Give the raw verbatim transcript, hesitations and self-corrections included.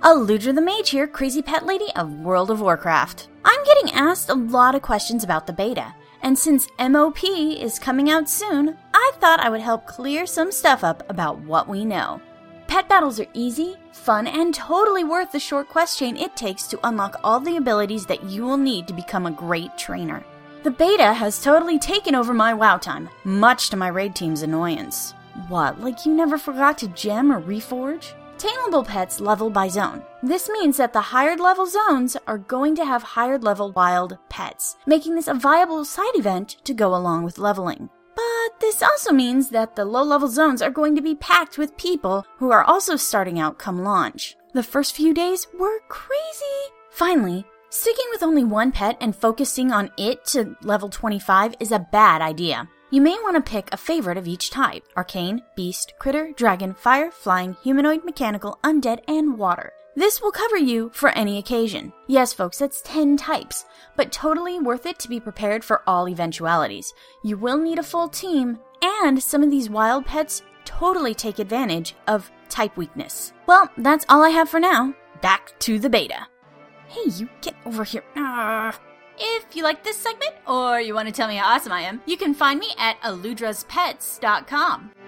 Aludra the Mage here, crazy pet lady of World of Warcraft. I'm getting asked a lot of questions about the beta, and since M O P is coming out soon, I thought I would help clear some stuff up about what we know. Pet battles are easy, fun, and totally worth the short quest chain it takes to unlock all the abilities that you will need to become a great trainer. The beta has totally taken over my WoW time, much to my raid team's annoyance. What, like you never forgot to gem or reforge? Tameable pets level by zone. This means that the higher level zones are going to have higher level wild pets, making this a viable side event to go along with leveling. But this also means that the low level zones are going to be packed with people who are also starting out come launch. The first few days were crazy. Finally, sticking with only one pet and focusing on it to level twenty-five is a bad idea. You may want to pick a favorite of each type: arcane, beast, critter, dragon, fire, flying, humanoid, mechanical, undead, and water. This will cover you for any occasion. Yes, folks, that's ten types, but totally worth it to be prepared for all eventualities. You will need a full team, and some of these wild pets totally take advantage of type weakness. Well, that's all I have for now. Back to the beta. Hey, you get over here. Arrgh. If you like this segment, or you want to tell me how awesome I am, you can find me at aludraspets dot com.